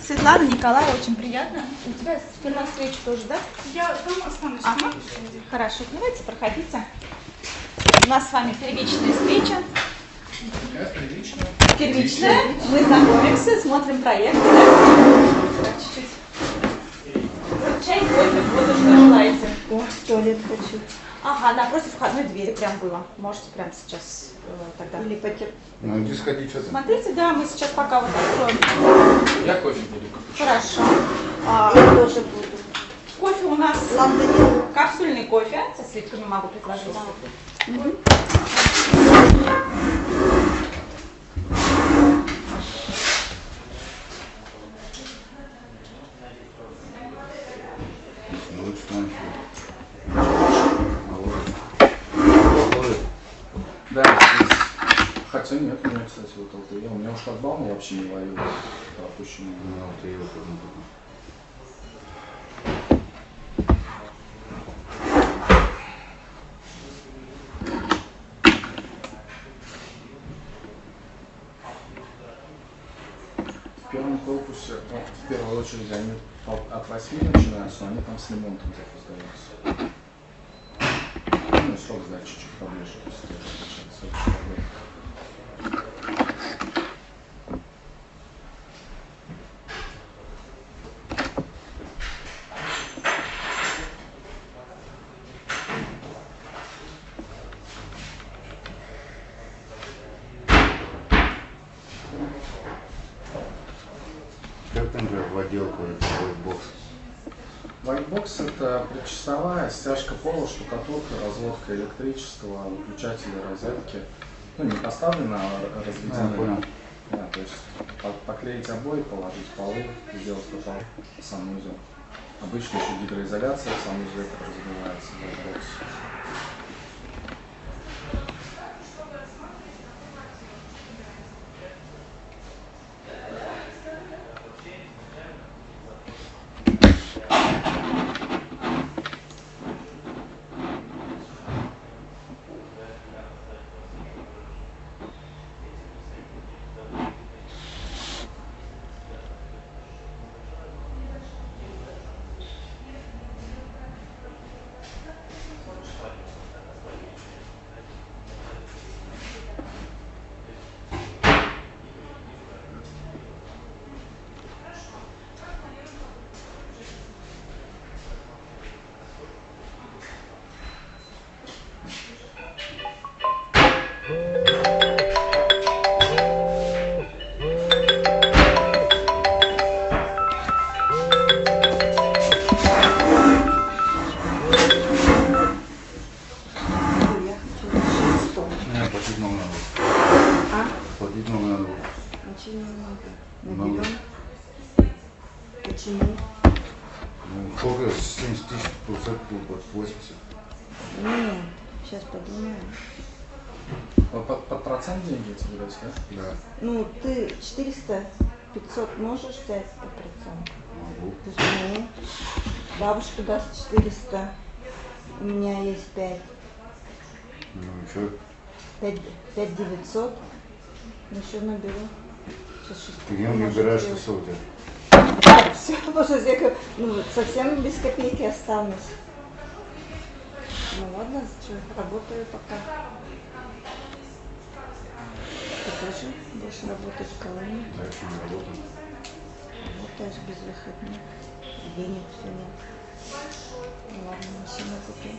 Светлана, Николай, очень приятно. У тебя сперва встреча тоже, да? Я там останусь. Ага. Хорошо, давайте, проходите. У нас с вами первичная встреча. Первичная. Первичная. Мы знакомимся, смотрим проект. Да? Чуть-чуть. Чай, кофе, воду, что желаете? О, в туалет хочу. Ага, напротив входной двери прям было. Можете прямо сейчас тогда. Или потерпеть. Ну иди сходи, что ты. Смотрите, да, мы сейчас пока вот откроем. Я кофе буду. Хорошо. Я тоже буду. Кофе у нас Ландонин. капсульный кофе. Со сливками могу предложить. Да, хотя нет, у меня, кстати, вот ЛТЕ. У меня шлагбаум вообще не ловил пропущенный. У меня ЛТЕ вот тоже. В первом корпусе, ну, в первую очередь, они от 8 начинаются, но они там с ремонтом запускаются. Ну, срок сдачи чуть поближе, то есть это Как там же в отделку whitebox? Whitebox — это предчасовая стяжка пола, штукатурка, разводка электричества, выключатели, розетки. Ну, не поставлено, а разведены. Понял. Да, то есть поклеить обои, положить полы, сделать потолок, санузел. Обычно еще гидроизоляция в санузле разбивается в Whitebox. Платить много надо. Очень много. Много. Наберем. Почему? Ну, сколько? 70 тысяч, 80. Не, сейчас подумаем. Под процент деньги эти берете, да? Да. Ну, ты 400, 500 можешь взять по проценту? Могу. Почему? Бабушка даст 400. У меня есть 5. Ну, что? 5 900. Еще наберу. Сейчас Ты не выбираешь, что у тебя. Да, все, потому я ну, совсем без копейки останусь. Ну ладно, что, работаю пока. Ты тоже будешь работать в колонии? Дальше не работаю. Работаешь без выходных. Денег все нет. Ну ладно, машину купи.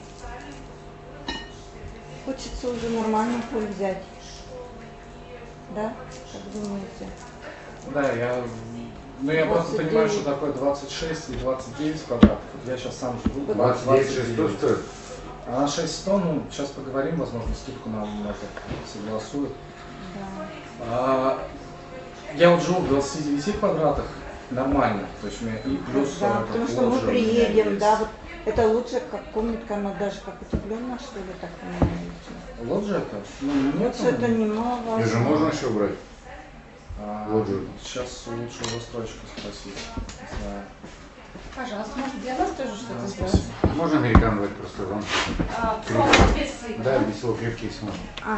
Хочется уже нормальный пуль взять. Да? Как думаете? Да, я просто 29. понимаю, что такое 26 и 29 квадратов. Вот я сейчас сам живу. 29 600 стоит? А на 6100, ну, сейчас поговорим, возможно, скидку нам это согласуют. Да. Я вот живу в 29 квадратах, нормально, то есть у меня и плюс Да, потому что мы лоджия у меня приедем, есть. да, вот это лучше, как комнатка, она даже как утепленная, что ли, так понимаете? Лоджия это? Ну, нет. Что-то немного. Ее же можно еще убрать? Лоджию. Сейчас лучше у застройщика спросить. Не знаю. Пожалуйста, может для вас тоже что-то Да, сделать? спасибо. Можно американ давать просто вам? Без сыра. Да, без всего крепкий и можно. А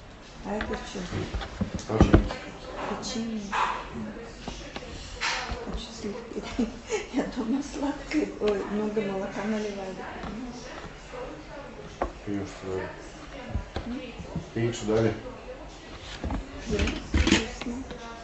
это что? Пожалуйста. Печенье. сливки. Я дома сладкое, ой, много молока наливаю. Пьешь, что дали. Пить, что дали. Вкусно.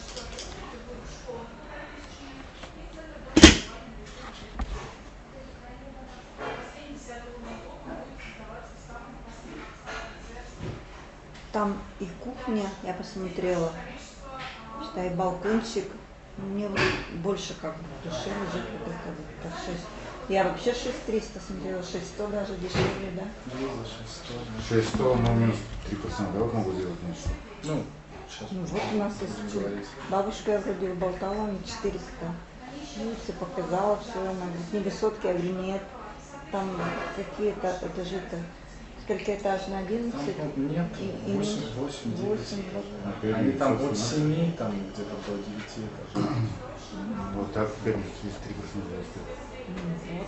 Там и кухня, я посмотрела, что и балкончик. Мне вот больше как бы в душе лежит вот это вот по 6. Я вообще 6300 смотрела, 600 даже дешевле, да? За 600, 600, ну минус 3%, да, вот могу сделать меньше. Ну, сейчас Ну вот у нас будем есть говорить. бабушка, я вроде болтала, мне 400. Ну, все показала, все, она говорит, не высотки, я говорю, нет. Там какие-то этажи-то, сколько этажно, 11? Там, нет, И 8, меньше. 8, 9. 8, вот. Они там от 7, там где-то до 9 этажей. Вот так, теперь 33% растет. Вот.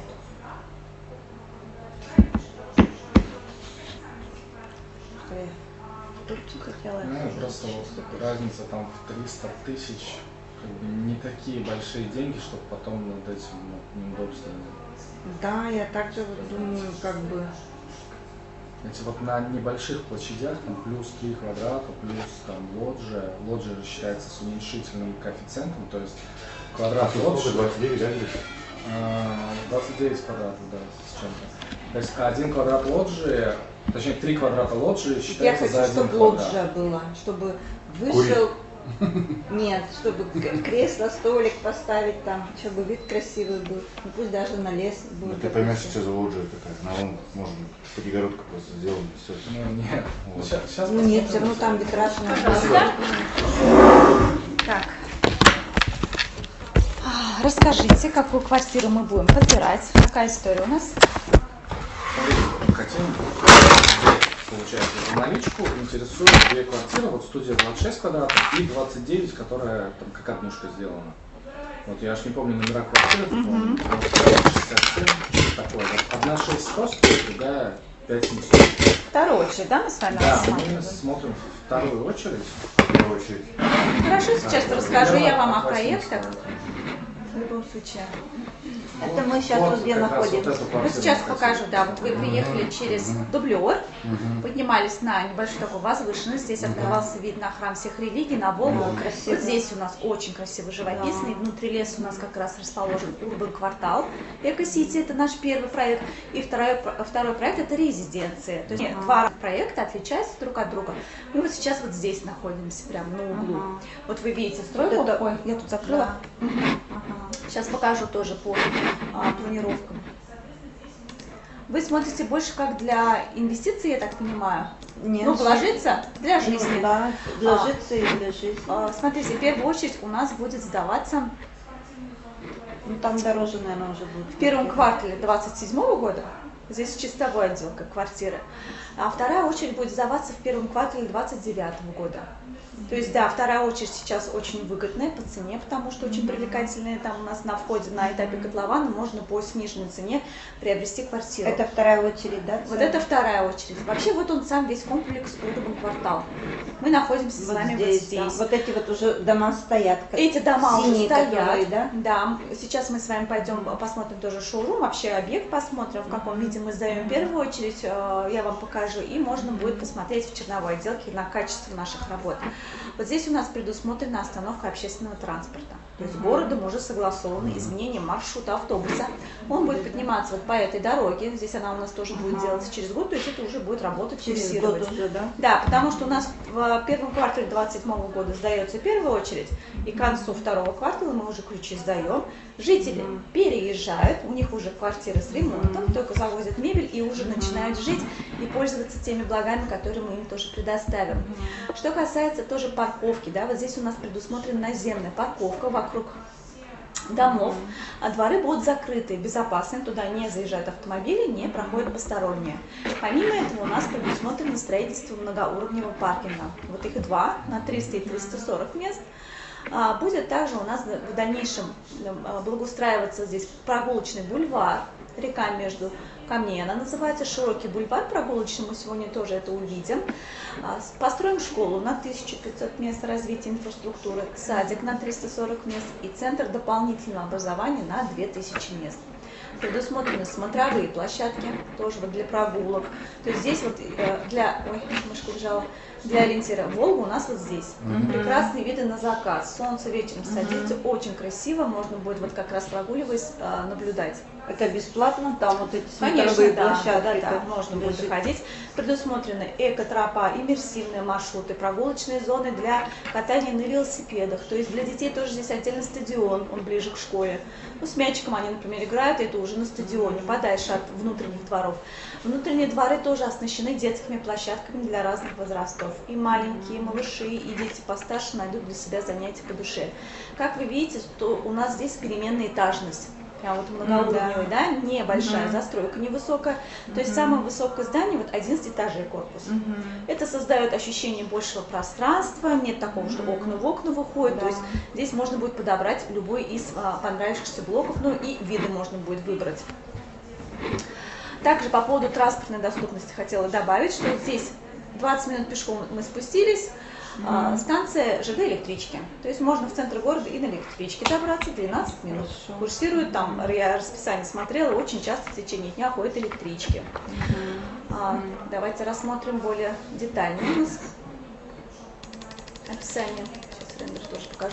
Что я в Турцию хотела. Ну, просто вот разница там в 300 тысяч, как бы не такие большие деньги, чтобы потом над этим неудобствами. Да, я также вот думаю, как бы, Эти вот на небольших площадях, там плюс 3 квадрата, плюс там лоджия. Лоджия считается с уменьшительным коэффициентом, то есть квадрат Сколько? лоджии 29, да, здесь? 29 квадратов, да, с чем-то. То есть 1 квадрат лоджии, точнее 3 квадрата лоджии я считается хочу, за 1 чтобы квадрат. лоджия была, чтобы вышел, нет, чтобы кресло, столик поставить там, чтобы вид красивый был, ну, пусть даже на лес Ну, будет. ты поймешь, допустим. что за лоджия такая. На вон, можно, перегородка просто сделана, все. Ну нет. Вот. Сейчас Ну нет, все равно там витраж на Пожалуйста. Так. Расскажите, какую квартиру мы будем подбирать? Какая история у нас? Хотим, получается, за наличку интересует 2 квартиры, вот студия 26 квадратов и 29, которая там как однушка сделана. Вот я аж не помню номера квартиры, помню, 67, такое. Вот одна 6100 стоит, другая 5700. Вторую очередь, да, мы с вами Да, мы рассматриваем? смотрим вторую очередь. В первую очередь. Хорошо, сейчас расскажу я вам о От 80 проектах. квадратов. В любом случае. Это мы сейчас Вот вот где как раз вот находимся. эту Вот квартиру сейчас мы хотим. покажу, да, вот вы приехали через дублер, Мгм. поднимались на небольшую такую возвышенность, здесь открывался вид на храм всех религий, на Волгу. Красиво. Вот здесь у нас очень красиво живописный, внутри леса у нас как раз расположен Урбан квартал, Эко-Сити, это наш первый проект, и второй проект это резиденция, то есть два проекта отличаются друг от друга. Мы вот сейчас вот здесь находимся, прямо на углу. Ага. Вот вы видите стройку, Вот это- ой, я тут закрыла. Сейчас покажу тоже по планировкам. Вы смотрите больше как для инвестиций, я так понимаю? Нет. Ну, вложиться для Ну, жизни. да, для житься и для жизни. Смотрите, в первую очередь у нас будет сдаваться Ну там дороже, наверное, уже будет. в первом квартале 2027 года. Здесь чистовой отделка квартиры. А вторая очередь будет сдаваться в первом квартале 2029 года. То есть, да, вторая очередь сейчас очень выгодная по цене, потому что очень привлекательные там у нас на входе, на этапе котлована можно по сниженной цене приобрести квартиру. Это вторая очередь, да? Вот это вторая очередь. Вообще вот он сам весь комплекс Урбан квартал. Мы находимся с вот вами здесь, вот здесь. да. Вот эти вот уже дома стоят. как Эти дома уже синие, стоят. которые, да? Да, сейчас мы с вами пойдем посмотрим тоже шоурум, вообще объект посмотрим, в каком виде мы сдаем в первую очередь, я вам покажу, и можно будет посмотреть в черновой отделке на качество наших работ. Вот здесь у нас предусмотрена остановка общественного транспорта. То есть городом уже согласовано изменение маршрута автобуса. Он будет подниматься вот по этой дороге, здесь она у нас тоже будет делаться через год, то есть это уже будет работать, Через курсировать. год уже, да? Да, потому что у нас в первом квартале 2027 года сдается первая очередь, и к концу второго квартала мы уже ключи сдаем. Жители переезжают, у них уже квартиры с ремонтом, только завозят мебель и уже начинают жить и пользоваться теми благами, которые мы им тоже предоставим. Что касается тоже парковки, да, вот здесь у нас предусмотрена наземная парковка вокруг домов, а дворы будут закрыты, безопасны, туда не заезжают автомобили, не проходят посторонние. Помимо этого у нас предусмотрено строительство многоуровневого паркинга. Вот их два, на 300 и 340 мест. Будет также у нас в дальнейшем благоустраиваться здесь прогулочный бульвар, река между камней, она называется, широкий бульвар прогулочный, мы сегодня тоже это увидим. Построим школу на 1500 мест развития инфраструктуры, садик на 340 мест и центр дополнительного образования на 2000 мест. Предусмотрены смотровые площадки, тоже вот для прогулок. То есть здесь вот для, ой, мышка убежала, для ориентира Волга у нас вот здесь. Прекрасные виды на закат, солнце вечером садится, очень красиво, можно будет вот как раз прогуливаясь наблюдать. Это бесплатно, там вот эти Конечно, смотровые да, площадки. да, можно будет заходить. Предусмотрены экотропа, иммерсивные маршруты, прогулочные зоны для катания на велосипедах. То есть для детей тоже здесь отдельный стадион, он ближе к школе. Ну, с мячиком они, например, играют, это уже на стадионе, подальше от внутренних дворов. Внутренние дворы тоже оснащены детскими площадками для разных возрастов. И маленькие, и малыши, и дети постарше найдут для себя занятия по душе. Как вы видите, то у нас здесь переменная этажность. Прям вот многоуровневая, да, небольшая застройка, невысокая. То есть самое высокое здание, вот 11 этажей корпус. Это создает ощущение большего пространства, нет такого, что окна в окна выходят. То есть здесь можно будет подобрать любой из понравившихся блоков, ну и виды можно будет выбрать. Также по поводу транспортной доступности хотела добавить, что здесь 20 минут пешком мы спустились, станция ЖД электрички. То есть можно в центр города и на электричке добраться 12 минут. Курсируют там, я расписание смотрела, очень часто в течение дня ходят электрички. Давайте рассмотрим более детально у нас описание. Сейчас рендер тоже покажу.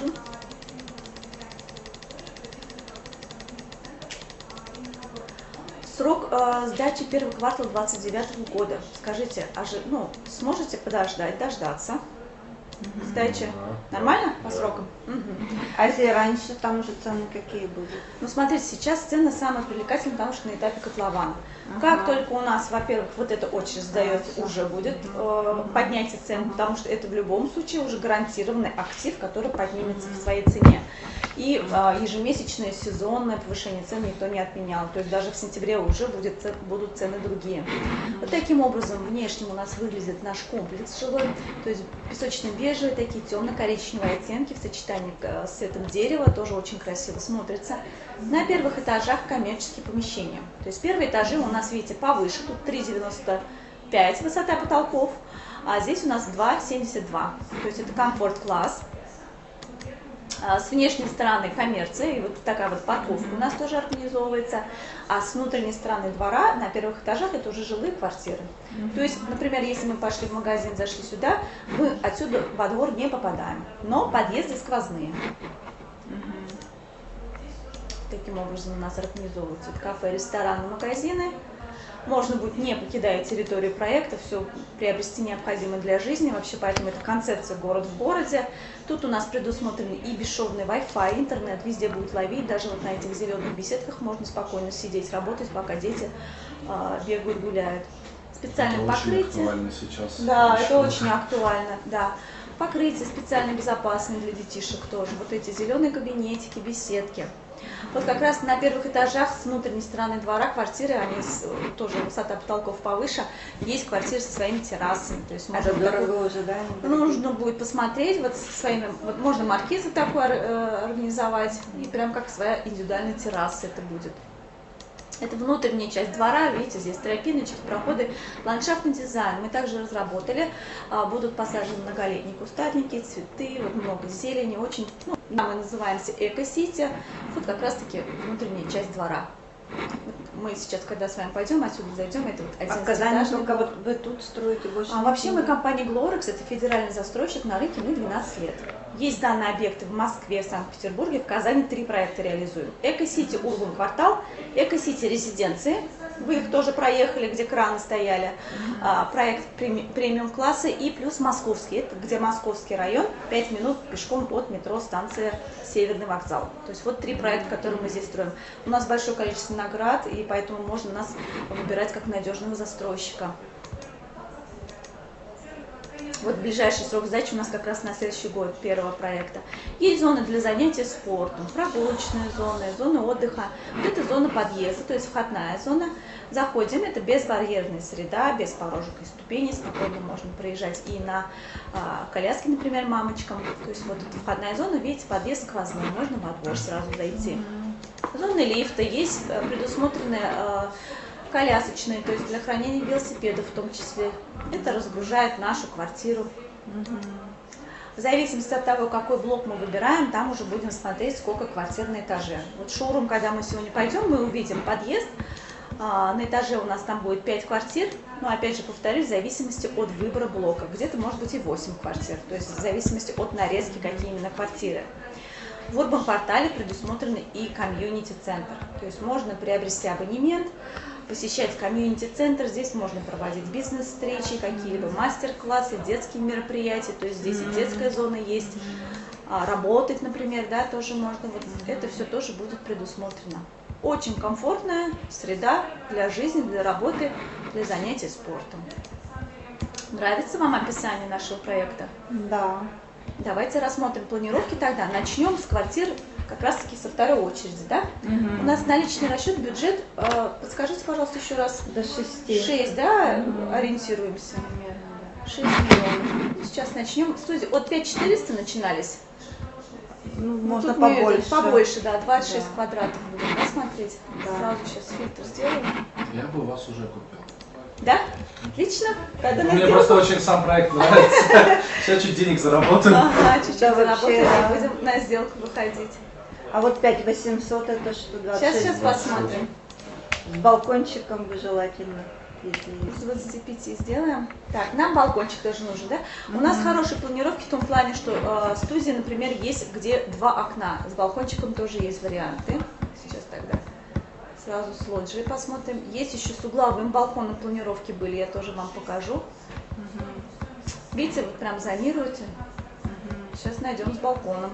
Срок сдачи первого квартала 2029 года. Скажите, сможете дождаться сдачи? Нормально по срокам? А если раньше, там уже цены какие будут? Ну, смотрите, сейчас цены самые привлекательные, потому что на этапе котлована. Как только у нас, во-первых, вот эта очередь сдается, уже будет поднятие цен, потому что это в любом случае уже гарантированный актив, который поднимется в своей цене. И ежемесячное сезонное повышение цен никто не отменял. То есть даже в сентябре уже будут цены другие. Вот таким образом внешне у нас выглядит наш комплекс жилой. То есть песочно-бежевые, такие темно-коричневые оттенки в сочетании с цветом дерева тоже очень красиво смотрятся. На первых этажах коммерческие помещения. То есть первые этажи у нас, видите, повыше. Тут 3,95 высота потолков, а здесь у нас 2,72. То есть это комфорт-класс. С внешней стороны коммерция, и вот такая вот парковка у нас тоже организовывается, а с внутренней стороны двора на первых этажах это уже жилые квартиры. То есть, например, если мы пошли в магазин, зашли сюда, мы отсюда во двор не попадаем, но подъезды сквозные. Таким образом у нас организовываются кафе, рестораны, магазины. Можно будет, не покидая территорию проекта, все приобрести необходимое для жизни. Вообще, поэтому это концепция «Город в городе». Тут у нас предусмотрены и бесшовный Wi-Fi, интернет везде будет ловить. Даже вот на этих зеленых беседках можно спокойно сидеть, работать, пока дети бегают, гуляют. Специальное это покрытие. очень актуально сейчас. Да, это очень актуально, да. Покрытие специально безопасное для детишек тоже. Вот эти зеленые кабинетики, беседки. Вот как раз на первых этажах с внутренней стороны двора квартиры, они тоже высота потолков повыше, есть квартиры со своими террасами. То есть Это дорого уже, да? нужно будет посмотреть, вот со своими, вот можно маркизы такой организовать, и прям как своя индивидуальная терраса это будет. Это внутренняя часть двора, видите, здесь тропиночки, проходы, ландшафтный дизайн. Мы также разработали, будут посажены многолетние кустарники, цветы, вот много зелени, очень, мы называемся эко-сити, вот как раз-таки внутренняя часть двора. Мы сейчас, когда с вами пойдем, отсюда зайдем, это вот один в Казани только вот вы тут строите больше? Вообще мы компания Glorex, это федеральный застройщик на рынке, 12 лет. Есть данные объекты в Москве, в Санкт-Петербурге, в Казани 3 проекта реализуем. Эко-сити Урбан квартал, Эко-сити резиденции, вы их тоже проехали, где краны стояли, проект премиум класса и плюс московский, это где Московский район, 5 минут пешком от метро станция Северный вокзал. То есть вот 3 проекта, которые мы здесь строим. У нас большое количество наград, и поэтому можно нас выбирать как надежного застройщика. Вот ближайший срок сдачи у нас как раз на следующий год первого проекта. Есть зоны для занятий спортом, прогулочные зоны, зоны отдыха. Вот это зона подъезда, то есть входная зона. Заходим, это безбарьерная среда, без порожек и ступеней, спокойно можно проезжать и на коляске, например, мамочкам. То есть вот эта входная зона, видите, подъезд сквозной, можно во двор сразу зайти. Зоны лифта, есть предусмотрены колясочные, то есть для хранения велосипедов в том числе. Это разгружает нашу квартиру. В зависимости от того, какой блок мы выбираем, там уже будем смотреть, сколько квартир на этаже. Вот шоурум, когда мы сегодня пойдем, мы увидим подъезд. На этаже у нас там будет 5 квартир, но опять же повторюсь, в зависимости от выбора блока. Где-то может быть и 8 квартир, то есть в зависимости от нарезки, какие именно квартиры. В Урбан-портале предусмотрены и комьюнити-центр, то есть можно приобрести абонемент, посещать комьюнити-центр, здесь можно проводить бизнес-встречи, какие-либо мастер-классы, детские мероприятия, то есть здесь и детская зона есть, работать, например, да, тоже можно, вот это все тоже будет предусмотрено. Очень комфортная среда для жизни, для работы, для занятий спортом. Нравится вам описание нашего проекта? Да. Давайте рассмотрим планировки тогда. Начнем с квартир как раз-таки со второй очереди, да? У нас наличный расчет, бюджет, подскажите, пожалуйста, еще раз. До 6. 6, да, ориентируемся? 6 миллионов. Сейчас начнем. Студии от 5400 начинались. Ну, Ну, можно тут мы побольше. побольше, да, 26 Да. квадратов будем рассмотреть. Да. Сразу сейчас фильтр сделаем. Я бы вас уже купил. Да? Отлично. Когда на Мне сделку- просто очень сам проект нравится. Сейчас чуть денег заработаю. Ага, чуть-чуть Да, заработаем, вообще, и будем на сделку выходить. А вот 5800 это что, 26? Сейчас посмотрим. С балкончиком бы желательно. Если С есть. 25 сделаем. Так, нам балкончик тоже нужен, да? У нас хорошие планировки в том плане, что студии, например, есть где 2 окна. С балкончиком тоже есть варианты. Сейчас тогда сразу с лоджией посмотрим. Есть еще с угловым балконом планировки были, я тоже вам покажу. Видите, вот прям зонируете. Сейчас найдем с балконом.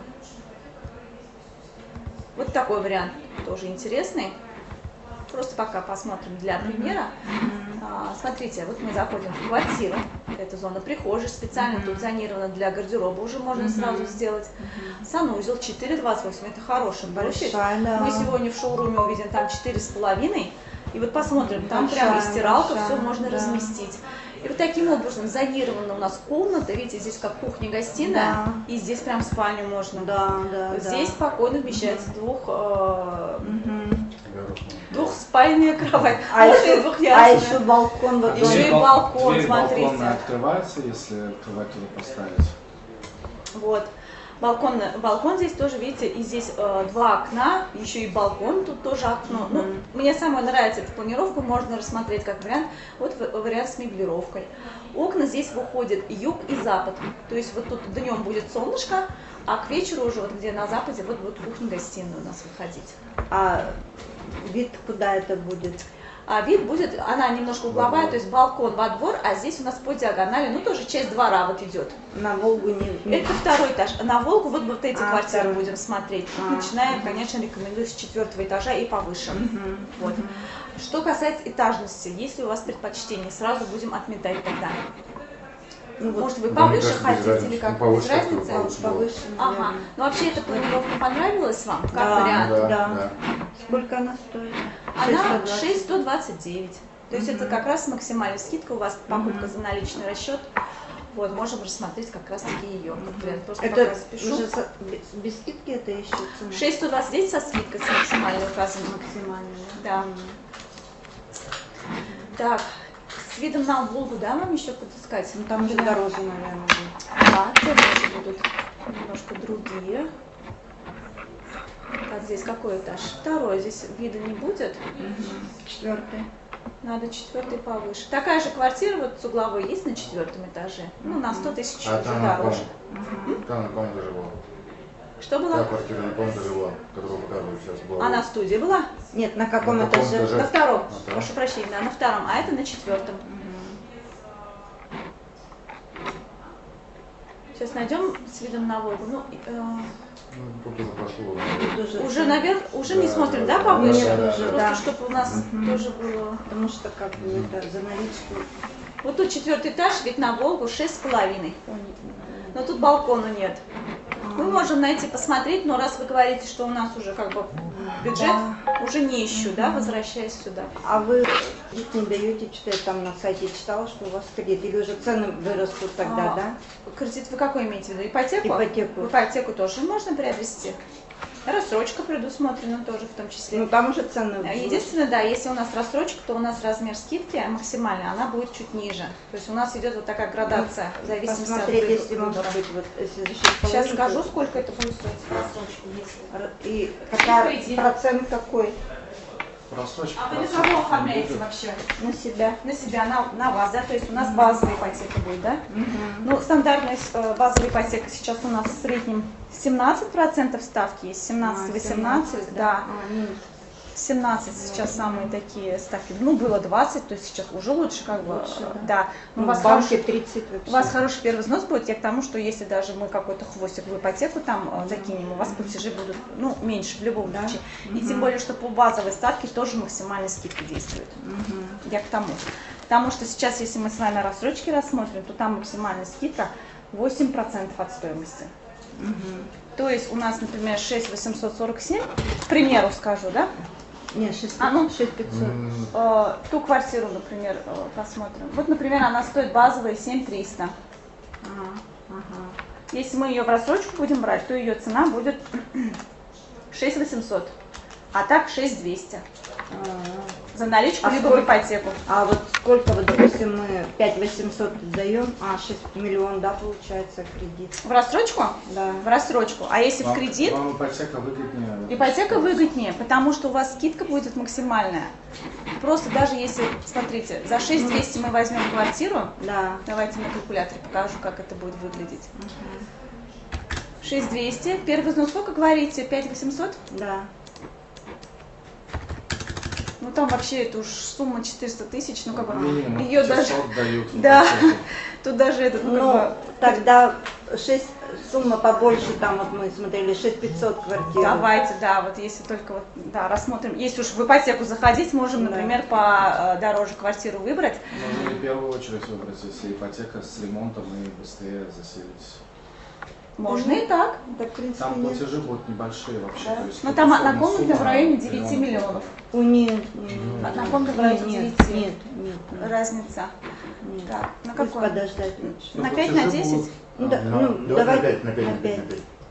Вот такой вариант тоже интересный. Просто пока посмотрим для примера. Смотрите, вот мы заходим в квартиру. Это зона прихожей, специально тут зонирована для гардероба, уже можно сразу сделать. Санузел 4,28, это хорошая площадь. Большая, да. Мы сегодня в шоуруме увидим там 4,5. И вот посмотрим, там прям и стиралка, большая, все можно да. разместить. И вот таким образом зонирована у нас комната, видите, здесь как кухня-гостиная, Да. и здесь прям спальню можно. Да, да, Здесь да. спокойно вмещается Мгм. двухспальная кровать, А можно и еще двухъярусная. балкон вот Еще тоже. и балкон, Двери смотрите. балконные открываются, если кровать туда поставить. Вот. Балкон здесь тоже, видите, и здесь 2 окна, еще и балкон, тут тоже окно. Ну, мне самое нравится эта планировка, можно рассмотреть как вариант. Вот вариант с меблировкой. Окна здесь выходят юг и запад. То есть вот тут днем будет солнышко, а к вечеру уже вот где на западе вот будет кухня-гостиная у нас выходить. А вид куда это будет? А вид будет, она немножко угловая, то есть балкон во двор, а здесь у нас по диагонали, ну тоже часть двора вот идет. На Волгу не... Это второй этаж. На Волгу вот эти квартиры второй. будем смотреть. Начинаем, конечно, рекомендую с 4-го этажа и повыше. Вот. Что касается этажности, если у вас предпочтение, сразу будем отметать тогда. Ну, вот Может, вы Да, мне повыше кажется, без хотите или разницы. как? Ну, повыше Без как-то разницы? получше. повыше. Ага. наверное. Ну вообще эта планировка понравилась вам? Как Да. вариант? Да, Да. да. Сколько она стоит? Она 620. 6,129. То есть это как раз максимальная скидка, у вас покупка за наличный расчет. Вот, можем рассмотреть как раз таки ее. Как вариант. Просто пока Это спешу. уже без скидки это еще цена? 6,129 со скидкой, с максимальной указанной. Максимальная. Да. Так, с видом на Волгу, да, вам еще подыскать? Ну там уже Да. дороже, наверное, будет. Да, цены уже будут немножко другие. Так, здесь какой этаж? Второй, здесь вида не будет. 4-й. Надо 4-й повыше. Такая же квартира вот с угловой есть на 4-м этаже. Ну, на 100 тысяч А уже там на дороже. ком? Там на ком даже была? Что Та было? квартира на ком даже была, которую показываю сейчас была. А на студии была? Нет, на каком На каком этаже? этаже? На втором. На втором. Прошу прощения, да, на втором. А это на 4-м. Сейчас найдем с видом на Волгу. Ну, Ну, только запрошу. Тут уже наверх, уже не Да, смотрим, да, да, да, повыше? Нет, да, уже, Просто да. чтобы у нас тоже было. Потому что как бы это за наличку. Вот тут 4-й этаж, вид на Волгу 6,5. Но тут балкона нет. Мы можем найти, посмотреть, но раз вы говорите, что у нас уже как бы бюджет, уже не ищу, да, возвращаясь сюда. А вы кредит не даете, что я там на сайте читала, что у вас кредит, или уже цены вырастут тогда, А, да? Кредит вы какой имеете в виду? Ипотеку? Ипотеку. Ипотеку тоже можно приобрести. Рассрочка предусмотрена тоже в том числе. Ну там уже цены. Единственное, да, если у нас рассрочка, то у нас размер скидки максимальный, она будет чуть ниже. То есть у нас идет вот такая градация в зависимости Посмотреть, от если выбора. может быть, вот если за 6,5. Сейчас скажу, сколько это будет стоить рассрочка. Если... И какая, Кредит. процент какой? Просрочка. А вы на кого оформляете вообще? На себя. На себя, на вас, да? То есть у нас базовая ипотека будет, да? Угу. Ну, стандартная базовая ипотека сейчас у нас в среднем 17% ставки есть, 17-18, да. 17 сейчас самые такие ставки. Ну, было 20, то есть сейчас уже лучше, как бы, Лучше, да. Но Ну, у вас в банке хороший, 30 вообще. у вас хороший первый взнос будет, я к тому, что если даже мы какой-то хвостик в ипотеку там закинем, у вас платежи будут, ну, меньше в любом случае. И тем более, что по базовой ставке тоже максимальная скидка действует. Я к тому. Потому что сейчас, если мы с вами рассрочки рассмотрим, то там максимальная скидка 8% от стоимости. То есть у нас, например, 6847, к примеру скажу, да? Нет, 6, ну, 6500. Ту квартиру, например, посмотрим. Вот, например, она стоит базовая 7300. Если мы ее в рассрочку будем брать, то ее цена будет 6800, а так 6200. За наличку, либо в ипотеку. А вот сколько, вот, допустим, мы 5800 даем, 6 миллионов, да, получается, кредит? В рассрочку? Да. В рассрочку. А если в кредит? Вам ипотека выгоднее? Ипотека выгоднее, потому что у вас скидка будет максимальная. Просто даже если, смотрите, за 6200 мы возьмем квартиру, Да. давайте на калькуляторе покажу, как это будет выглядеть. 6200, первый взнос сколько говорите? 5800? Да. Ну там вообще это уж сумма 400 тысяч, ну как бы Минимум ее 500 даже, дают. да, тут даже этот, ну, Ну, как бы, тогда 6, сумма побольше, там вот мы смотрели, 6500 квартир. давайте, да, вот если только вот, да, рассмотрим, если уж в ипотеку заходить, можем, Да. например, подороже квартиру выбрать. Можно в первую очередь выбрать, если ипотека с ремонтом и быстрее заселить. Можно и так. Да, в принципе, Там нет. платежи будут небольшие вообще. Да. То есть, Ну там на условно, комнате сумма в районе 9 миллиона миллионов. Нет, На комнате в районе нет, 9. нет, нет. Разница. Нет. Так, на Пусть какой? подождать лучше. Но На 5, на платежи 10? будут- Ну, да, На- ну, давай давайте на 5, на 5.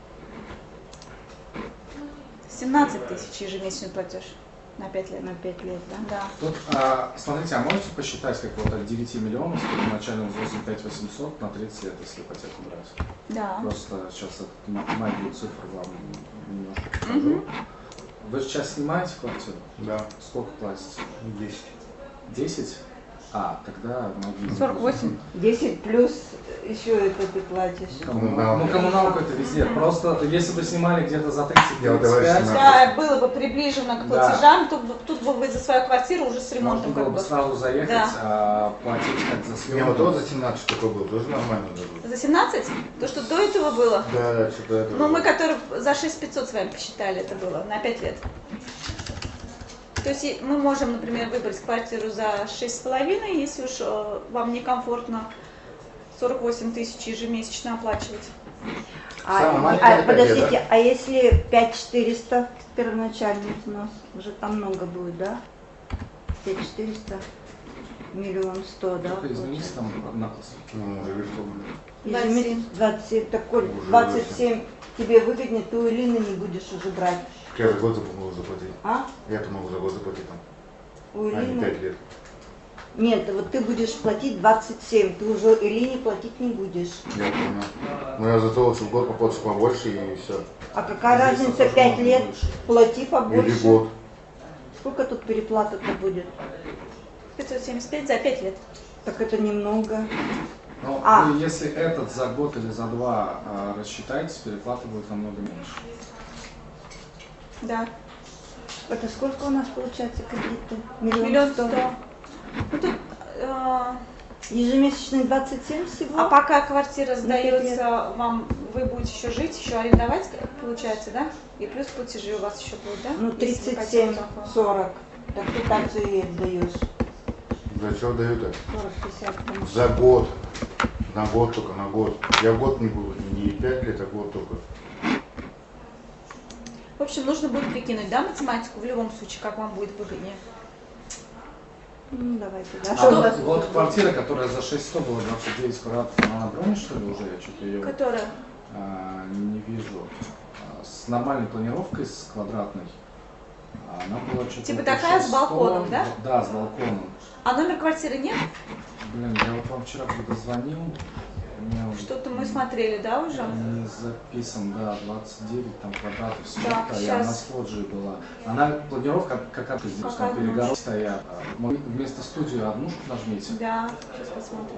17 тысяч ежемесячный платеж на 5 лет. На 5 лет, да? Да. Тут, смотрите, а можете посчитать, как вот от 9 миллионов с первоначальным взносом 5800 на 30 лет, если ипотеку брать? Да. Просто сейчас магию цифр вам немножко покажу. Вы сейчас снимаете квартиру? Да, Сколько платите? 10. 10? А, тогда могу. 48. 10 плюс еще это ты платишь. Ну, коммуналку это везде. Просто если бы снимали где-то за 30 Я вот товарищ 35, снимаю. Да, было бы приближено к Да. платежам, тут бы вы за свою квартиру уже с можно ремонтом было как бы бы. сразу заехать, Да. а платить как за У меня вот съемку. за 17 такой был, тоже нормально дадут. За 17? То, что до этого было? Да, да, что-то это. Ну, мы, который за 6500 с вами посчитали, это было на 5 лет. То есть мы можем, например, выбрать квартиру за 6,5, если уж вам некомфортно 48 тысяч ежемесячно оплачивать. Самое маленькое это 5 лет, Подождите, да? а если 5400 первоначальный взнос, уже там много будет, да? 5400, 1 100 000, да? Только измените там на Ну, уже вышел. Ежемесяц 27, такой Уже 27 тебе выгоднее, ты у Илины не будешь уже брать. Я за год могу заплатить. А? Я-то могу за год заплатить там. У А не Илины? 5 лет. Нет, вот ты будешь платить 27, ты уже Илине платить не будешь. Я понял. Ну я за то лучше в год поплачу побольше и все. А какая Здесь разница, тоже 5 можно лет, больше. плати побольше. Или год. Сколько тут переплата-то будет? 575 за 5 лет. Так это немного. Но А. вы, если этот за год или за два рассчитаете, переплата будет намного меньше. Да. Это сколько у нас получается кредиты? 1 1 100 000. Ну, тут, Ежемесячный 27 всего? а пока квартира На 5 сдается, вам вы будете еще жить, еще арендовать, получается, да? И плюс платежи у вас еще будут, да? Ну, Если вы хотите 37, такое. 40. Так ты так же и отдаешь. За что дают-то? 40-50. там. За год. На год только, на год. Я год не буду, не 5 лет, а год только. В общем, нужно будет прикинуть, да, математику в любом случае, как вам будет выгоднее. Ну, давайте, да. А Что у вот, вас? вот квартира, которая за 6100 была 29 квадратов, она на броне, что ли, уже? Я что-то ее Которая? не вижу. С с нормальной планировкой, с квадратной. Она была что-то... Типа такая с балконом, да? Да, с балконом. А номер квартиры нет? Блин, я вот вам вчера когда звонил, у меня уже Что-то мы смотрели, да, уже? не записан, да, 29 там квадратов, все Так, это, и щас. она с лоджией была. Она, планировка, как это здесь, там однушка. перегородки стоят. Вместо студии однушку нажмите. Да, сейчас посмотрим.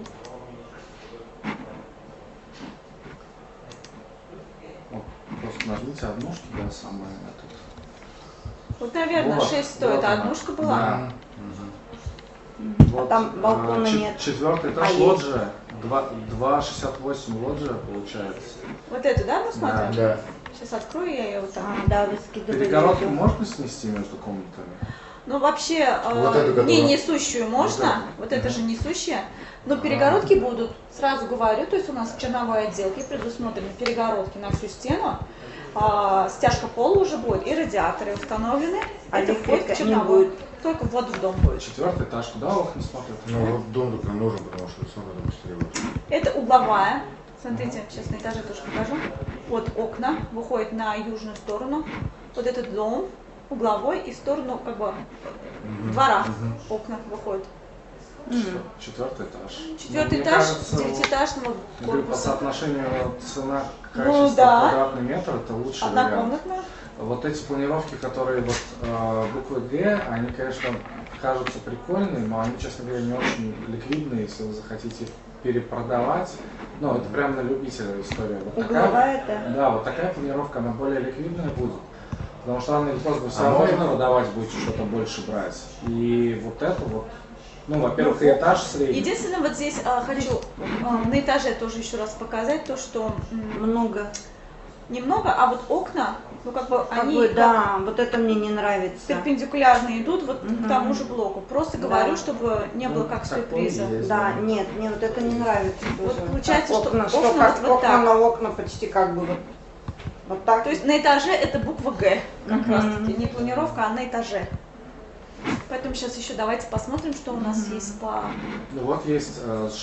Вот, просто нажмите однушки, да, самое тут. Вот, наверное, Вот, 6 стоит. вот А она. однушка была? Да. Вот, там балкона нет. Четвертый этаж А есть? лоджия, 2,68 лоджия получается. Вот эту, да, мы смотрим? Да. Сейчас открою я ее вот так. Да, вы скидывали. Перегородки видео. можно снести между комнатами? Ну, вообще, Вот эту, не которую- несущую можно, вот это же несущая, но перегородки будут, сразу говорю, то есть у нас в черновой отделке предусмотрены перегородки на всю стену, стяжка пола уже будет, и радиаторы установлены, А это вход электрика в не черновой, будет? только вход в дом будет. Четвертый этаж, куда окна смотрят? Ну вот дом только нужен, потому что все надо быстрее. Вот. Это угловая, смотрите, сейчас на этаже тоже покажу, вот окна выходят на южную сторону, вот этот дом угловой и в сторону как бы двора окна выходят. Четвертый этаж. Четвертый Мне этаж кажется, девятиэтажного я говорю, по корпуса. соотношению цена Ну качество да. квадратный метр, это лучший вариант. Однокомнатная. Вот эти планировки, которые вот буквы Г, они, конечно, кажутся прикольные, но они, честно говоря, не очень ликвидные, если вы захотите перепродавать. Ну, это прям на любителя история. Вот Угловая, да, вот такая планировка, она более ликвидная будет. Потому что рано или поздно вы все А равно можно? продавать будете что-то больше брать. И вот это вот, ну, во-первых, и этаж средний. Единственное, вот здесь хочу на этаже тоже еще раз показать то, что Много. немного, а вот окна, ну как бы Как они бы, да, вот это мне не нравится. перпендикулярно идут вот к тому же блоку. Просто Да. говорю, чтобы не было Ну, как такое сюрприза. есть. Да, нет, мне вот это не нравится Вот тоже. получается, Так, что окна, окна как вот окна так. на окна почти как бы вот так. То есть на этаже это буква Г, как Мгм. раз таки, не планировка, а на этаже. Поэтому сейчас еще давайте посмотрим, что у нас есть по... Ну вот есть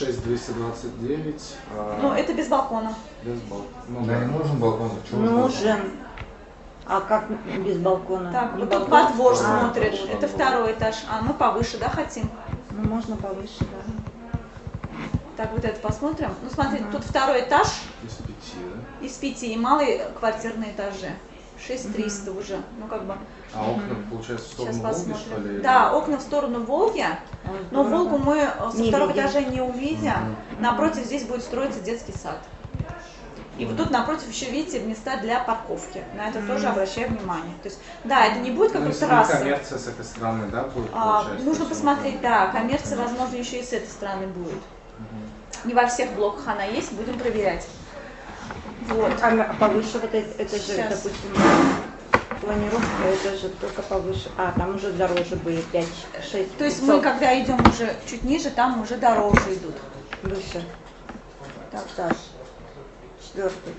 6229. Ну, это без балкона. Без балкона. Ну, Да, не нужен балкон, почему? Нужен. А как без балкона? Так, Не вот тут балкон? во двор А, смотрит, вот это во двор. второй этаж. А мы повыше, да, хотим? Ну, можно повыше, да. Так, вот это посмотрим. Ну, смотрите, тут второй этаж из 5, да? из 5 и малые квартирные этажи. 6300 уже, ну как бы. А окна, получается, в Сейчас сторону Волги, что посмотрим. ли? Да, окна в сторону Волги, но Здорово. Волгу мы со Не второго видим. этажа не увидим. Напротив здесь будет строиться детский сад. И вот тут напротив еще видите места для парковки. На это тоже обращаю внимание. То есть, да, это не будет как Ну, бы если трасса. коммерция с этой стороны, да, будет получается? Нужно то есть посмотреть, вот, да, коммерция, возможно, еще и с этой стороны будет. Не во всех блоках она есть, будем проверять. Вот. А повыше вот это же, Сейчас. допустим, планировка, это же только повыше. А, там уже дороже были 5-6. То есть мы, когда идем уже чуть ниже, там уже дороже идут. Выше. Так, этаж. Четвертый.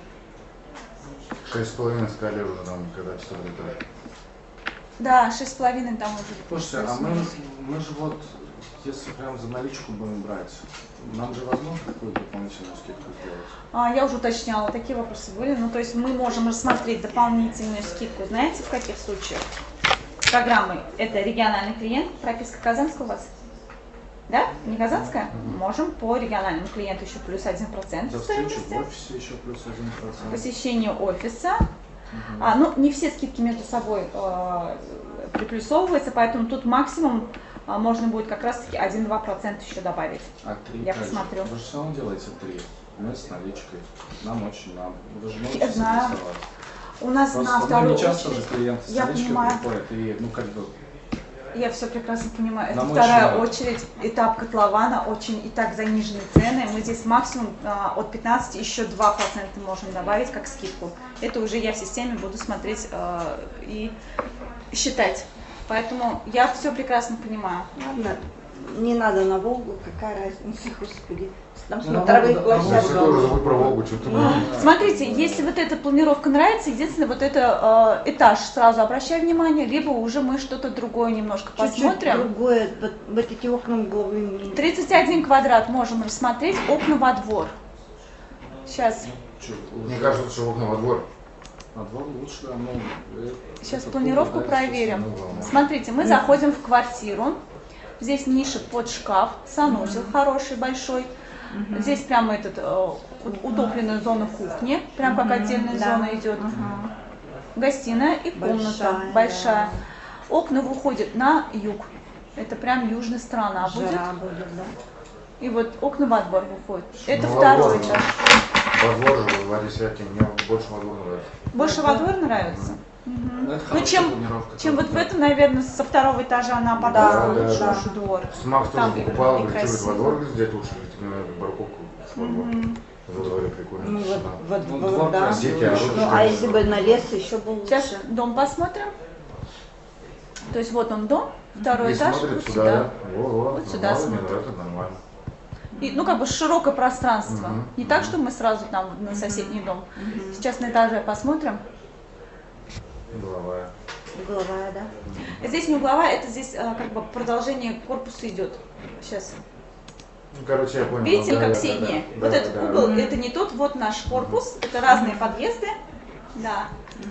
6,5 сказали уже там, когда 4 этаж. Да, 6,5 там уже. Слушайте, а мы же вот, если прям за наличку будем брать, нам же возможно какую-то дополнительную скидку сделать? Я уже уточняла, такие вопросы были. Ну, то есть мы можем рассмотреть дополнительную скидку. Знаете, в каких случаях? Программы. Это региональный клиент, прописка Казанская у вас? Да? Не Казанская? Можем по региональному клиенту еще плюс 1% За встречу стоимости. в офисе еще плюс 1%. Посещение офиса. Ну, не все скидки между собой приплюсовываются, поэтому тут максимум можно будет как раз-таки 1-2% еще добавить. А 3 Я посмотрю. Вы же все равно делаете 3. Мы с наличкой. Нам очень надо. Вы же Я можете знаю. согласовать. У нас Просто на вторую не часто же очередь, клиенты с я наличкой понимаю. приходят и, ну, как бы, я все прекрасно понимаю, это Нам вторая очень надо. очередь, этап котлована, очень и так заниженные цены. Мы здесь максимум от 15 еще 2% можем добавить как скидку. Это уже я в системе буду смотреть и считать. Поэтому я все прекрасно понимаю. Ладно, не надо на Волгу, какая разница, господи. Там Ну, на смотровые Волгу, да, Если площадки. тоже забудь про Волгу, что-то Смотрите, если вот эта планировка нравится, единственное, вот это этаж, сразу обращаю внимание, либо уже мы что-то другое немножко Чуть-чуть посмотрим. другое, вот эти окна угловые. 31 квадрат можем рассмотреть, окна во двор. Сейчас. чё, Мне уже- кажется, что окна во двор. На двор лучше, да, ну... Сейчас это планировку кухня, да, проверим. естественно, ну, Смотрите, мы заходим в квартиру. Здесь ниша под шкаф, санузел хороший, большой. Здесь прямо утопленная зона кухни, прям как отдельная зона идет. Гостиная и комната большая. Окна выходят на юг. Это прям южная сторона будет. Жара будет, да. И вот окна во двор выходят. Это Ну, второй во двор, этаж. Во двор же, во дворе всякие, мне больше во двор нравится. Больше во двор нравится? ну, это Ну, хорошая чем планировка. вот в этом, наверное, со второго этажа она Да, подала да, лучше да. уж двор. Макс тоже Там и покупал, говорит, красиво. что во двор сделать лучше, говорит, именно барковку во двор. Во дворе прикольно. Ну, тишина. вот, Ну, вот, двор да. красивый, Дети орут, еще Ну, а если бы на лес, еще бы лучше. Сейчас дом посмотрим. То есть вот он дом, второй И этаж, смотрит вот сюда, сюда. да? Во, Вот сюда нормально, мне смотрит. нравится, нормально. И, ну, как бы широкое пространство. Мгм. Не так, что мы сразу там на соседний дом. Сейчас на этаже посмотрим. Угловая. Угловая, да. Здесь не угловая, это здесь как бы продолжение корпуса идет. Сейчас. Ну, короче, я понял. Видите, да, как да, синие? да, Вот да, этот да, угол, да. это не тот, вот наш корпус. Это разные подъезды. Да.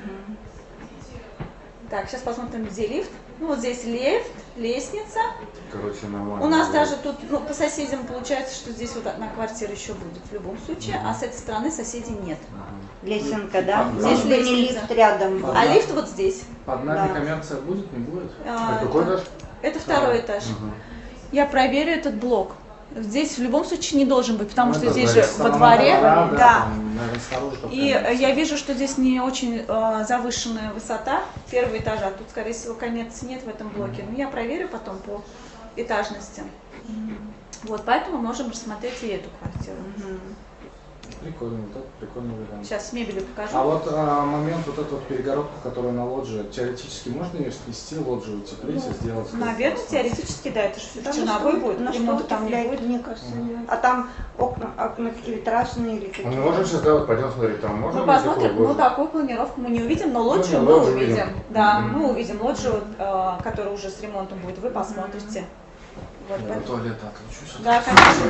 Так, сейчас посмотрим, где лифт. Ну, вот здесь лифт, лестница. Короче, нормально. У нас да. даже тут, ну, по соседям получается, что здесь вот одна квартира еще будет в любом случае, а с этой стороны соседей нет. Лесенка, да. Здесь Здесь бы не лестница. лифт рядом был. А лифт вот здесь. Под нами Да. коммерция будет, не будет? А, Это какой этаж? Это второй этаж. Я проверю этот блок. Здесь в любом случае не должен быть, потому Ну, что это здесь дворе. же во Сторона дворе. двора, Да. там, наверное, снаружи только И коммерция. я вижу, что здесь не очень завышенная высота первого этажа. Тут, скорее всего, коммерции нет в этом блоке. Но я проверю потом по этажности. Вот, поэтому можем рассмотреть и эту квартиру. Прикольно, вот это прикольный вариант. Сейчас с мебелью покажу. А вот момент, вот эту вот перегородку, которая на лоджии, теоретически можно ее снести, лоджию утеплить и сделать? Наверное, пространство? теоретически, да, это же Там черновой будет, на что ремонта там не утепляет, будет. мне кажется, нет. А там окна какие витражные или какие? Мы можем сейчас, да, вот пойдем смотреть, там можно Мы ли посмотрим, такую ну ложу? такую планировку мы не увидим, но лоджию Ну, мы лоджию увидим. увидим. Да, Мгм. мы увидим лоджию, которая уже с ремонтом будет, вы посмотрите. Вот, Я поэтому- от туалета отлучусь. Да, конечно.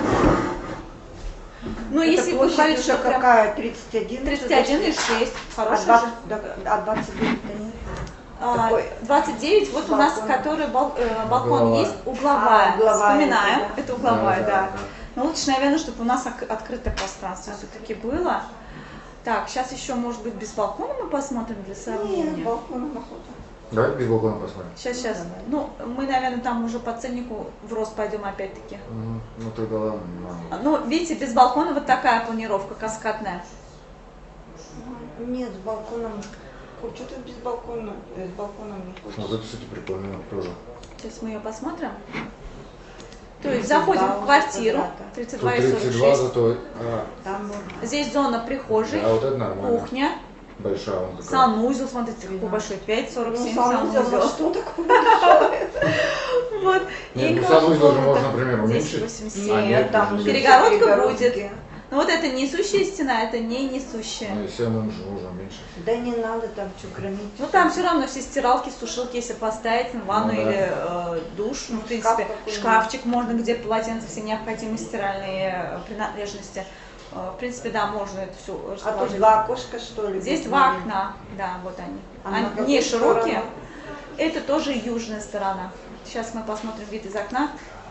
Ну, Это если вы площадь говорите, уже что прям какая? 31? 31,6, А хорошая же. 29-то нет? Такой 29, вот у нас, балкон. который балкон Угловая. есть, угловая. Угловая, Вспоминаем, это да. это угловая, Да, да. да, да. Но лучше, наверное, чтобы у нас открытое пространство все-таки было. Так, сейчас еще, может быть, без балкона мы посмотрим для Нет, сравнения. балкон охота. Давай без балкона посмотрим. Сейчас. Ну, мы, наверное, там уже по ценнику в рост пойдем опять-таки. Ну тогда ладно. Ну, видите, без балкона вот такая планировка каскадная. Нет, с балконом. Что-то без балкона. С балконом не Вот хочется. это, кстати, прикольно тоже. Сейчас мы ее посмотрим. То есть заходим в квартиру, 32 и 32 46. зато. Там можно. Здесь зона прихожей, Да, вот это нормально. кухня, Большая он такая. санузел, смотрите, какой большой, 5,47 санузел, санузел. что такое? Вот. Нет, И ну санузел же комната. можно, например, Здесь уменьшить. 87. А, нет, там нет. Перегородка перегородки. будет. Ну вот это несущая стена, это не несущая. Ну, если мы можно уменьшить. Да не надо там что громить. Ну там все равно все стиралки, сушилки, если поставить, ну, ванну Ну, да. или душ, ну, в Шкаф принципе, какой-нибудь. шкафчик можно, где полотенца, все необходимые стиральные принадлежности. В принципе, да, можно это все А тут расположить. два окошка, что ли? Здесь без два маленьких? окна, да, вот они. А на Они какую не широкие. сторону? Это тоже южная сторона. Сейчас мы посмотрим вид из окна.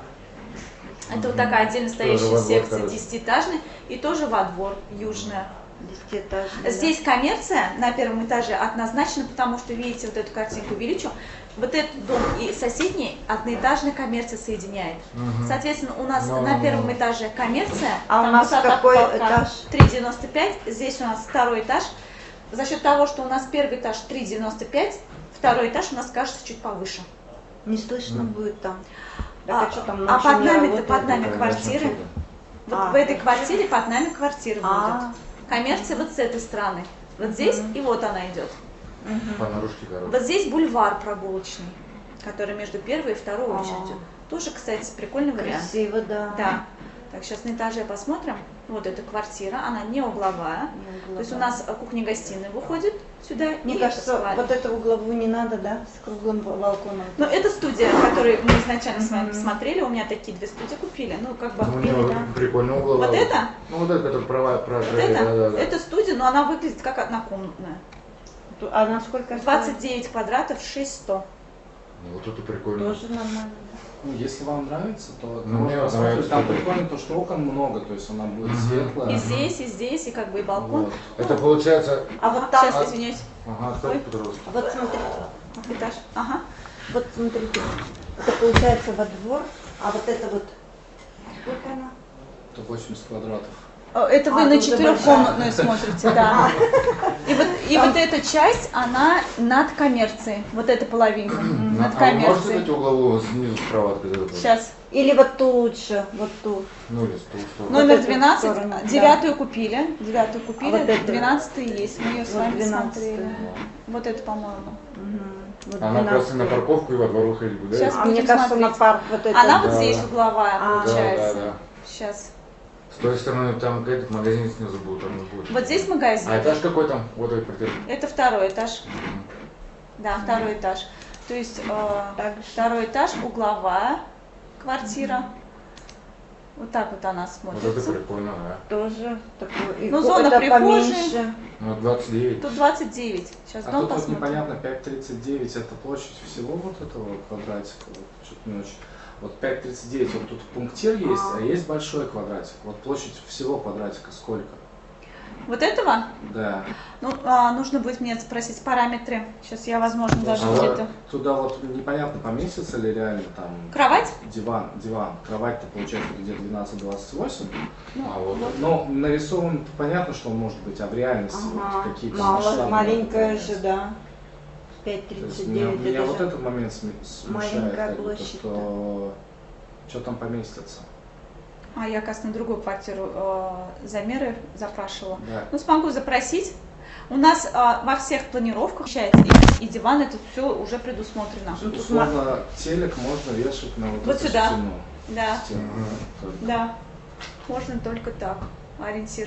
Это вот такая отдельно стоящая во двор, секция, короче. 10-этажная, и тоже во двор, южная. 10-этажный, Здесь коммерция на первом этаже однозначно, потому что, видите, вот эту картинку увеличу, вот этот дом и соседний одноэтажная коммерция соединяет. Соответственно, у нас Ну, на первом этаже коммерция, А у там нас высота какой потолка этаж? 3,95, здесь у нас второй этаж. За счет того, что у нас первый этаж 3,95, второй этаж у нас кажется чуть повыше. Не слышно будет там. А, Так, что там а ночью под не нами-то, работает? под нами Конечно, квартиры. что-то. Вот А, в этой так. квартире под нами квартира А. будет. Коммерция вот с этой стороны. Вот здесь и вот она идет. По наружке, короче. Вот здесь бульвар прогулочный, который между первой и второй А. очередью. Тоже, кстати, прикольный вариант. Красиво, да. Да. Так, сейчас на этаже посмотрим. Вот эта квартира, она не угловая. Не То есть у угловая. нас кухня-гостиная выходит сюда. Мне и кажется, спальня. вот эту угловую не надо, да, с круглым балконом. Ну, это студия, которую мы изначально с вами посмотрели. У меня такие две студии купили. Ну, как бы Ну, купили, мне да. прикольно угловая. Вот это? Ну, вот это, который права, Вот да, это? да, да. Это студия, но она выглядит как однокомнатная. А на сколько? 29 квадратов, 6100. Ну, вот это прикольно. Тоже нормально. Ну, если вам нравится, то Ну, мне можно посмотреть. нравится Там тоже. прикольно то, что окон много, то есть она будет светлая. И здесь, и как бы и балкон. Вот. Это получается... А вот там, Сейчас, извиняюсь. Ага, Ой. скажите, пожалуйста. вот смотрите, Этаж. Ага. вот смотрите, это получается во двор, а вот это вот, сколько она? Это 80 квадратов. Это вы А, на тут же четырехкомнатную смотрите, да. И вот эта часть, она над коммерцией. Вот эта половинка над А вы можете коммерцией. дать угловую снизу справа от этого? Сейчас. Или вот ту лучше, вот ту. Ну, или с ту сторону. Номер эту 12, сторону, да. девятую купили, девятую купили, А вот это? 12 есть, мы ее с Вот вами 12-ю. смотрели. Вот это, по-моему. Вот Она просто 12. на парковку и во двор выходить будет, Сейчас. да? А мне будем кажется, смотреть. на парк вот это. Она вот Да, здесь да. угловая А, получается. да. Сейчас. С той стороны там этот магазин снизу будет, там не будет. Вот здесь магазин. А этаж какой там? Вот этот квартира. Это второй этаж. Да, второй этаж. То есть второй этаж, угловая квартира. Вот так вот она Вот это смотрится. прикольно, да. Тоже такой. Ну, и зона это прихожей. поменьше. Ну, 29. Тут 29. Сейчас А дом тут вот посмотрим. непонятно, 5,39 это площадь всего вот этого квадратика. Вот, что-то не очень. Вот 5,39, вот тут пунктир есть, а есть большой квадратик. Вот площадь всего квадратика сколько? Вот этого? Да. Ну, нужно будет мне спросить параметры. Сейчас я, возможно, даже Ага. где-то. Туда вот непонятно, поместится ли реально там Кровать? диван. Кровать-то получается где-то 12-28. А вот. Но нарисован понятно, что он может быть, а в реальности Ага. вот какие-то Мало, масштабы маленькая могут же, поменяться. да. То есть 5,39. меня это вот же- этот момент смущает, маленькая как бы, то, площадь, что там поместится. Я, оказывается, на другую квартиру замеры запрашивала. Да. Ну, смогу запросить. У нас во всех планировках получается и диван, это все уже предусмотрено. Ну, тут Условно, телек можно вешать на вот, Вот эту сюда. стену. Да, Стену, Мгм. только. да. Можно только так. Ориентир.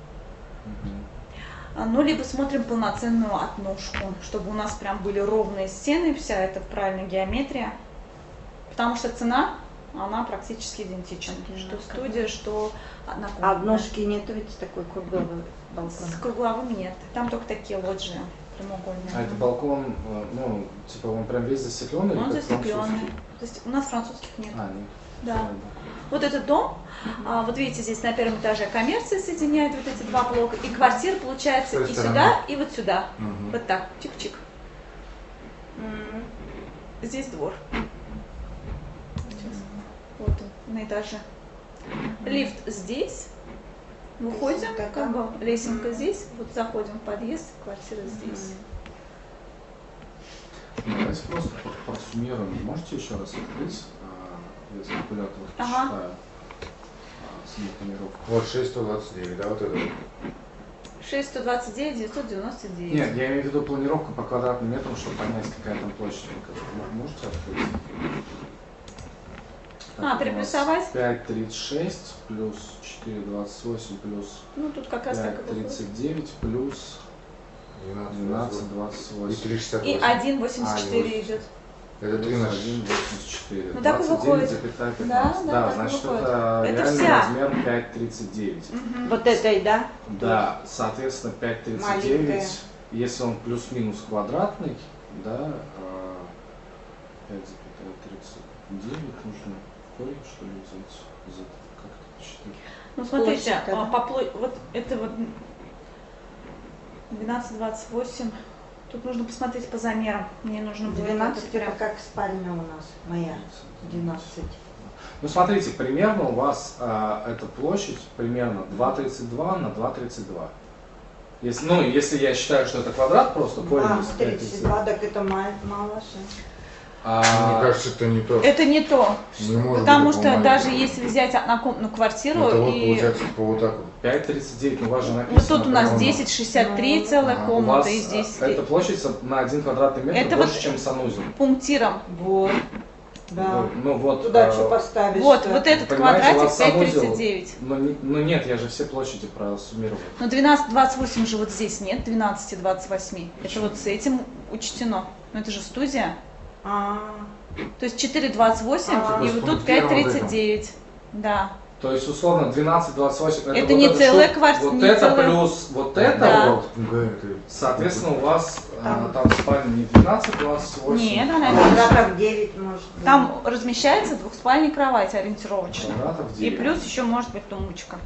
Мгм. Ну, либо смотрим полноценную однушку, чтобы у нас прям были ровные стены, вся эта правильная геометрия. Потому что цена, она практически идентична. Что студия, что однокомнатная. А однушки нету ведь такой круглый балкон. С кругловым нет. Там только такие лоджии прямоугольные. А это балкон, ну, типа он прям весь застекленный? Он или как застекленный. французский? То есть у нас французских нет. А, нет. Да. Слава богу. Вот этот дом, вот видите, здесь на первом этаже коммерция соединяет вот эти два блока, и квартира получается С той и стороны. сюда, и вот сюда. Мгм. Вот так, чик-чик. Здесь двор. Сейчас. Вот он, на этаже. Лифт здесь. Выходим, Лесенка как там. бы лесенка здесь, вот заходим в подъезд, квартира здесь. Давайте просто просуммируем. Можете еще раз открыть? Я с калькулятором Ага. посчитаю саму планировку. Вот 629, да, вот это. 6129, 999. Нет, я имею в виду планировку по квадратным метрам, чтобы понять, какая там площадь. Можете открыть? Переплюсовать? 5,36 плюс 4,28 плюс Ну тут как раз так и выходит. 5,39 плюс 12,28. И 368. И 1,84 идет. Это 3 на 6. 1,84. Ну, так и выходит. 29,15. Да, да, Да, так и значит, выходит. это Это реальный вся. размер 5,39. Вот этой, да? Да, соответственно, 5,39, Маленькая. если он плюс-минус квадратный, да, 5,39 нужно корень, что ли, взять из этого, как это посчитать? Ну смотрите, Площадь, да? вот это вот 12,28. Тут нужно посмотреть по замерам. Мне нужно будет 12 это прям- это как спальня у нас, моя. 12. Ну, смотрите, примерно у вас эта площадь примерно 2,32 на 2,32. Если, ну, если я считаю, что это квадрат, просто корень из 5,32. 32, так это мало же. Мне кажется, это не то. Это не то. Не может Потому быть что такого даже маленького. если взять однокомнатную квартиру Это вот и получается типа вот так вот. 5,39, ну у вас же написано. вот тут у нас прямо, 10,63 целая Ага. у комната, вас и здесь эта площадь на 1 квадратный метр Это больше, вот- чем санузел. пунктиром. Вот. Да. Ну вот. Туда что поставишь? Вот этот понимаете, у квадратик вас санузел. 5,39. Ну нет, я же все площади просуммировал. Но 12,28 же вот здесь нет, 12,28. Это вот с этим учтено. Но это же студия. А, То есть 4,28 и вот тут С пунктиром вот 5,39. Да. То есть, условно, 12-28 Это не вот целая штука, квартира, Вот не это целая- плюс вот это Да. вот. Соответственно, у вас там спальня не 12-28. Нет, она Квадратов 9 может быть. Там размещается двухспальная кровать ориентировочно. Квадратов И 9. плюс еще может быть тумбочка.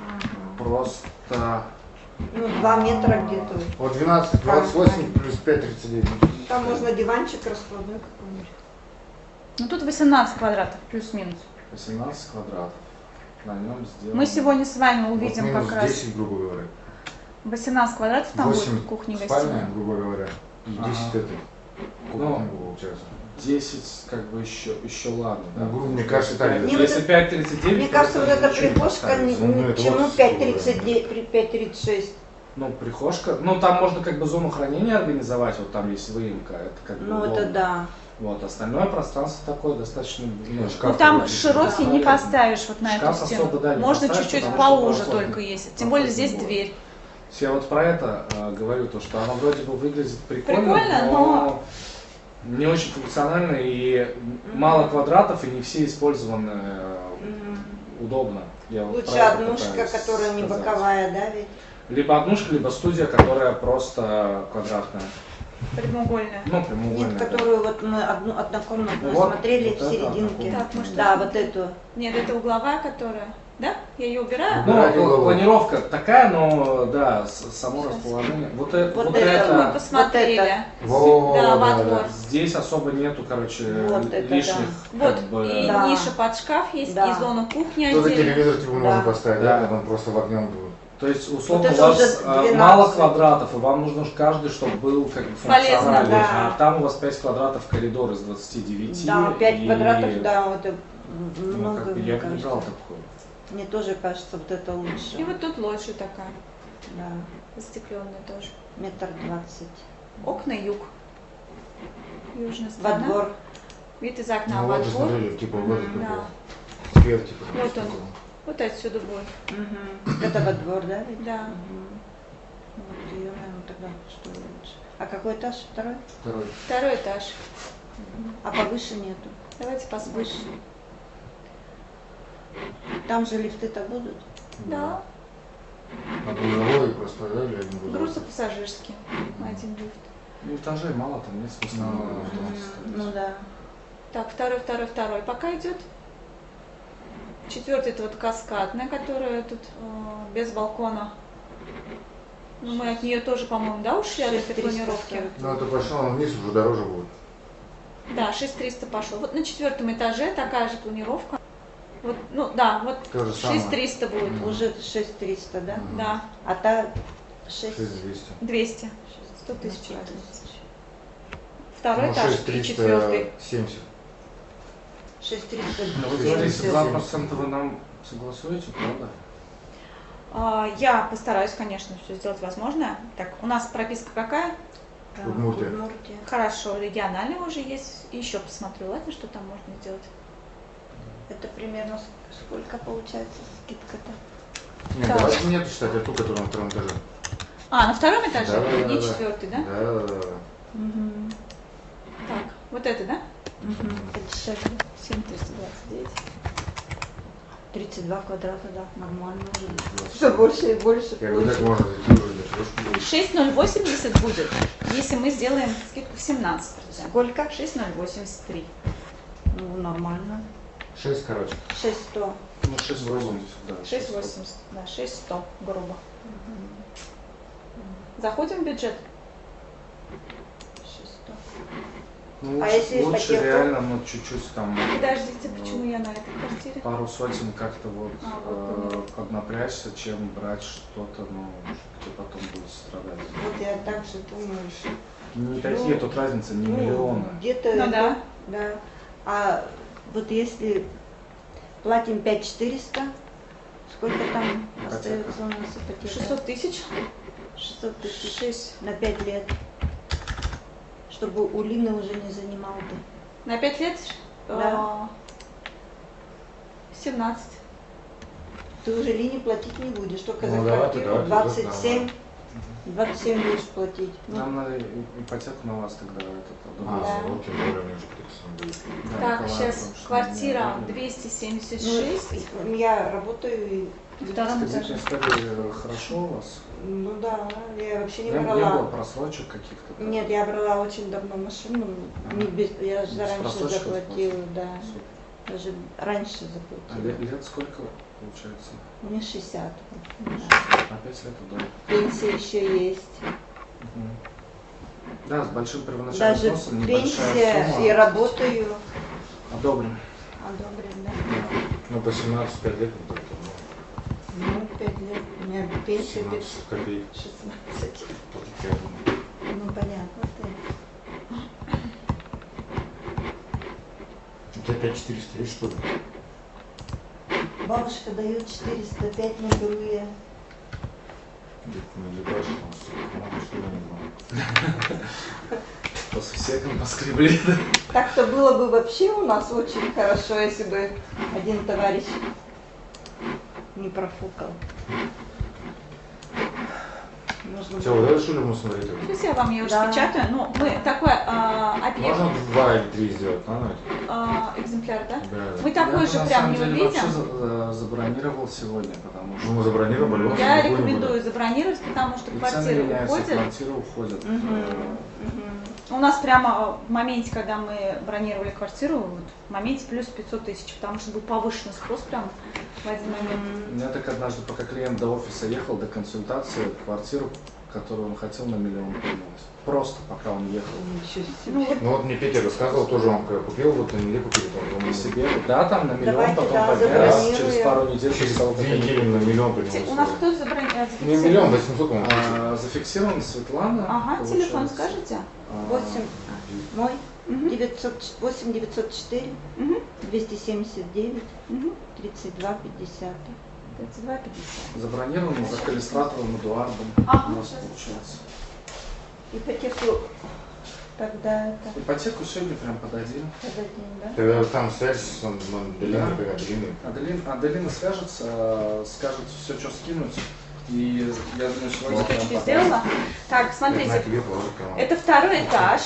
Просто... Ну, 2 метра где-то. Вот 12, 28 плюс 5, 39. Там можно диванчик раскладной какой-нибудь. Ну тут 18 квадратов, плюс-минус. 18 квадратов. На нем сделано... Мы сегодня с вами Вот увидим минус как раз 10, грубо говоря. 18 квадратов, там 8 будет кухня, спальня, гостиная. грубо говоря, и 10 Ага. это. Ну, Кухня получается. 10, как бы еще ладно, да. Ну, грубо, мне кажется, так. Не, Если вот 5,39, Мне то кажется, вот эта ничего не прихожка поставить. Ну, ни это к чему вот 5,39, 5,36. Ну, прихожка, ну там можно как бы зону хранения организовать, вот там есть выемка, это как бы Ну, удобно. это да. Вот, остальное пространство такое достаточно, ну, Ну шкаф там такой широкий не поставишь вот на Шкаф эту стену. особо, да, не Можно поставишь, чуть-чуть потому что поуже проход только не- есть. Тем более проход не здесь будет. дверь. Я вот про это говорю, то, что оно вроде бы выглядит прикольно, Прикольно, но- не очень функционально и мало квадратов, и не все использованы удобно. Я вот Лучше про это однушка, пытаюсь которая не сказать. боковая, да, ведь? Либо однушка, либо студия, которая просто квадратная. Прямоугольная. Ну, прямоугольная. Нет, да. которую вот мы однокомнатную Вот, смотрели вот в это серединке. однокомнатная. Так, может, Да, это- вот эту. Нет, это угловая, которая. Да? Я ее убираю. Ну, Убирать угловую. планировка такая, но да, само Сейчас. расположение. Вот, Вот вот это Это мы это. посмотрели. Вот Во, Да, во да, двор. да. Здесь особо нету, короче, Вот это лишних. Вот, как бы, и Да. ниша под шкаф есть, Да. и зона кухни Кто-то отдельно. телевизор типа Да. можно поставить, Да. да, потом просто в огнем будет. То есть, условно, Вот у это вас уже 12. мало квадратов, и вам нужно каждый, чтобы был как бы Полезно, функциональный. да. А там у вас 5 квадратов коридор из 29. Да, 5 и, квадратов, да, вот это ну, много, как бы, мне я бы не кажется. брал такое. Мне тоже кажется, вот это лучше. И вот тут лоджия такая, Да, застекленная тоже. 1,20 Окна юг. Южная Во сторона. двор. Вид из окна Ну во вот же двор. смотрели, типа вот это Да. был. Сквер, типа. Вот что он. такое. Вот отсюда будет. Мгм. Это во двор, да? ведь? Да. Мгм. Вот ее, наверное, тогда что лучше. А какой этаж? Второй? Второй. Второй этаж. А повыше нету. Давайте посмотрим. Выше. Там же лифты-то будут? Да. На грузовой просто, да, или один грузовой? Грузопассажирский. Один лифт. Ну, этажей мало, там нет смысла. Ну, много автобусов Мгм. ставить. Ну да. Так, второй. Пока идет. Четвертый это вот каскадная, которая тут без балкона. Ну, мы от нее тоже, по-моему, да, ушли от этой 6340. планировки. Ну это пошло вниз, уже дороже будет. Да, 6300 пошло. Вот на четвертом этаже такая же планировка. Вот, ну да, вот То же самое. 6300 будет. Мгм. Уже 6300, да? Мгм. Да, А та 6. 6200. 200. 100 тысяч разница. Второй Ну, этаж и четвертый. 6370. 6300. Ну, вы говорите, 2% вы нам согласуете, правда? Я постараюсь, конечно, все сделать возможное. Так, у нас прописка какая? Удмуртия. Удмуртия. Хорошо, региональная уже есть. Еще посмотрю, ладно, что там можно сделать. Это примерно сколько получается скидка-то? Нет, Так. давайте не эту считать, а ту, которая на втором этаже. На втором этаже? Да, да, Не да. четвертый, да? Да. Угу. Так, вот это, да? Угу. Это дешевле. 7329. 32 квадрата, да, нормально. Все больше и больше. Я говорю, так можно зайти уже для трешки. 6080 будет, если мы сделаем скидку в 17%. Сколько? 6083. Ну, нормально. 6, короче. 6100. Ну, 6,80, да. 680, да, 6100, грубо. Заходим в бюджет? 6100. Ну, А лучше, если лучше ипотеку? реально, ну, чуть-чуть там, Подождите, почему я на этой квартире? пару сотен как-то вот Вот, поднапрячься, чем брать что-то, ну, где потом будет страдать. Вот я так же думаю, что... Никакие тут разницы, не миллионы. Где-то... Ну да. Да. А вот если платим 5400, сколько там Ипотека. остается у нас ипотека? 600 тысяч? 600 тысяч 6. на 5 лет. Чтобы у Лины уже не занимал ты. На 5 лет? Да. 17. Ты уже Лине платить не будешь, только Ну, за давайте, квартиру давайте, 27. 27 будешь платить. Ну, Нам надо ипотеку на вас тогда А, Да. ну, тем более, мне уже пересмотреть. Так, сейчас квартира 276. я работаю и... На втором Скажите, этаже. история хорошо у вас? Ну да, я вообще не Не брала. было просрочек каких-то? там? Нет, я брала очень давно машину. Не без, я же Без раньше просрочки заплатила, да. Супер. Даже раньше А заплатила. лет сколько получается? Мне 60. Да. На 5 лет удобно. Пенсия еще есть. Да, с большим первоначальным Даже взносом небольшая пенсия, сумма. и работаю. Одобрим. Одобрен, да? Ну, по 17-5 лет, ну, только, Ну, 5 лет. У меня пенсия 17 копеек. 16. Вот я думаю. Ну, понятно. Ты. У тебя 5400 есть, что ли? Бабушка дает 405 на беру я. Где-то на Лебаше, там, много что ли, не знаю. По сусекам поскребли. Так-то было бы вообще у нас очень хорошо, если бы один товарищ не профукал. Нужно Все, вот это что ли мы смотреть? Сейчас я вам ее Да. распечатаю. Ну, мы такой объект, Можно 2 или 3 сделать, надо? экземпляр, да? Да, да. Мы такой же прям не вообще увидим. забронировал сегодня, потому что... Ну, мы забронировали. он Я сегодня рекомендую будет. забронировать, потому что и цены квартиры меняются, уходят. квартиры уходят. У нас прямо в моменте, когда мы бронировали квартиру, вот, в моменте плюс 500 тысяч, потому что был повышенный спрос прям в один момент. У меня так однажды, пока клиент до офиса ехал, до консультации, квартиру, которую он хотел, на 1 миллион поднялась. Просто пока он ехал. Ничего себе. Ну, вот, Ну вот мне Петя рассказывал, тоже он когда купил, вот на неделю купили, там, И по-моему, себе, да, там на 1 миллион, Давайте, потом да, поднялась, забронируем. через пару недель через стало 2 недели на 1 миллион поднялось. у нас кто зафиксировал? Не 1 миллион 800, по-моему. Зафиксирован Светлана. Ага, получается. телефон скажите? 8, мой, Мгм. 8 904 Мгм. 279 Мгм. 32 50. 32,50. Забронирован за Калистратовым Эдуардом. Ага, У нас сейчас. получается. Ипотеку тогда это Ипотеку сегодня прям подадим. подадим, да? Тогда там связь с Аделиной, Да. как Аделиной. Аделина свяжется, скажет все, что скинуть. И я думаю, сегодня прям Точки подам. сделала. Так, На смотрите, тебе положить канал. это второй этаж,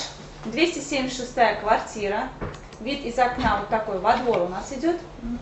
276 квартира. Вид из окна вот такой во двор у нас идет.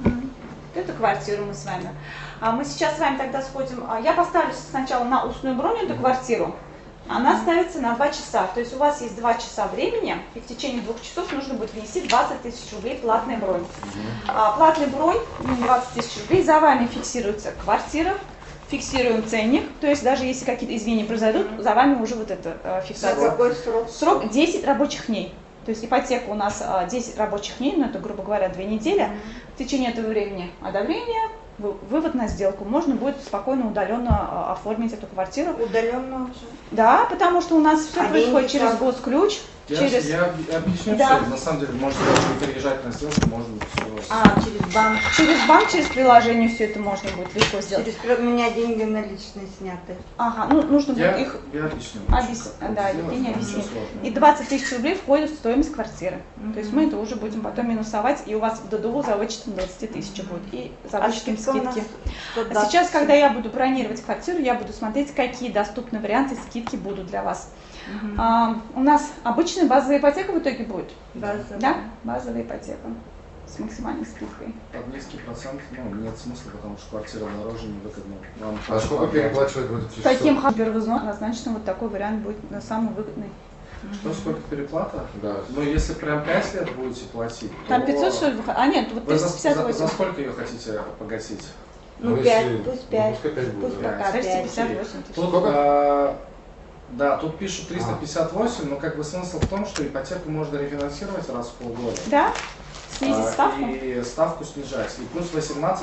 Эту квартиру мы с вами. Мы сейчас с вами тогда сходим. Я поставлю сначала на устную бронь эту квартиру. Она ставится на 2 часа. То есть у вас есть 2 часа времени, и в течение 2 часов нужно будет внести 20 тысяч рублей платной бронь. Платный бронь, 20 тысяч рублей, за вами фиксируется квартира, фиксируем ценник. То есть даже если какие-то изменения произойдут, за вами уже вот эта За фиксация. какой срок? Срок 10 рабочих дней. То есть ипотека у нас 10 рабочих дней, ну это, грубо говоря, 2 недели. В течение этого времени одобрение, вывод на сделку. Можно будет спокойно, удаленно оформить эту квартиру. Удаленно уже. Да, потому что у нас все А происходит деньги через как? госключ. Через... Я объясню Да. все. На самом деле, может даже не переезжать на сделку, может быть все. Через банк. Через банк, через приложение все это можно будет легко сделать. У меня деньги наличные сняты. Ага, ну нужно будет Я их объясню. да, сделать, Евгений ничего объяснит. сложного. И 20 тысяч рублей входит в стоимость квартиры. То есть мы это уже будем потом минусовать, и у вас в ДДУ за вычетом 20 тысяч будет. И за вычетом скидка у нас скидки. 120. А сейчас, когда я буду бронировать квартиру, я буду смотреть, какие доступные варианты скидки будут для вас. У нас обычная базовая ипотека в итоге будет. Базовая. Да? Базовая ипотека с максимальной скидкой. Под низкий процент, нет смысла, потому что квартира дороже, невыгодно. Вам А сколько переплачивать будет? Таким первозвон однозначно вот такой вариант будет самый выгодный. Что, сколько переплата? Да. Ну, если прям 5 лет будете платить, Там то 500 что ли? А нет, вот Вы за 358. сколько ее хотите погасить? Ну, Ну, 5, если- пусть ну, 5. пускай 5 будет, Пусть да. пока 5. 358 тысяч. Тут, Сколько? да, тут пишут 358, но как бы смысл в том, что ипотеку можно рефинансировать раз в полгода. Да? Снизить ставку? И ставку снижать. И плюс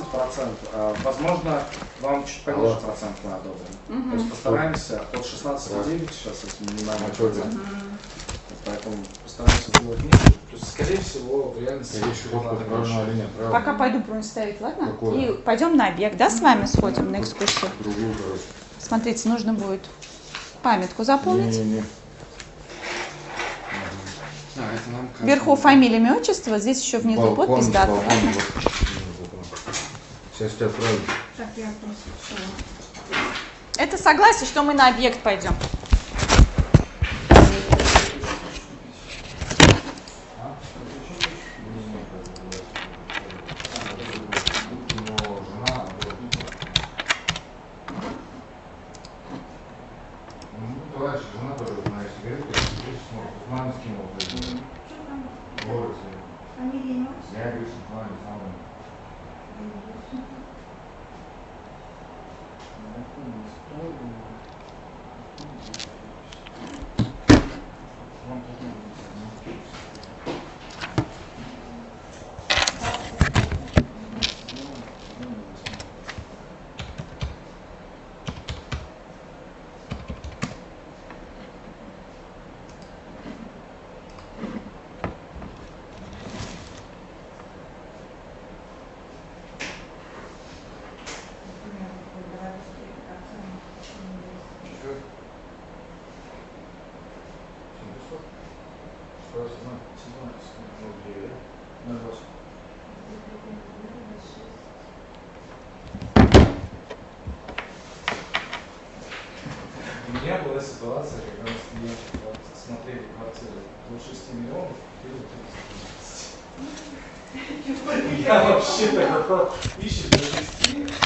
18%, возможно, вам чуть пониже Алло. процент мы одобрим. Мгм. То есть постараемся от 16,9 сейчас, это минимальный А что это? процент. Поэтому постараемся сделать ниже. То есть, скорее всего, в реальности Скорее всего, правильно или нет, правильно? Пока пойду бронь ставить, ладно? Какое? И пойдем на бег, да, с вами сходим на экскурсию? Другую, короче. Смотрите, нужно будет памятку заполнить. Не-не-не. это нам Вверху фамилия, имя, отчество, здесь еще внизу подпись, дата. балкон, ладно? вот. Сейчас тебя отправлю. Так, я просто Это согласие, что мы на объект пойдем. Жена тоже знает сигареты, мама скинула. Я говорю, что маме самое. У меня была ситуация, когда мы с клиентом смотрели квартиры до 6 миллионов, и до 30. Я вообще так ищет до 6.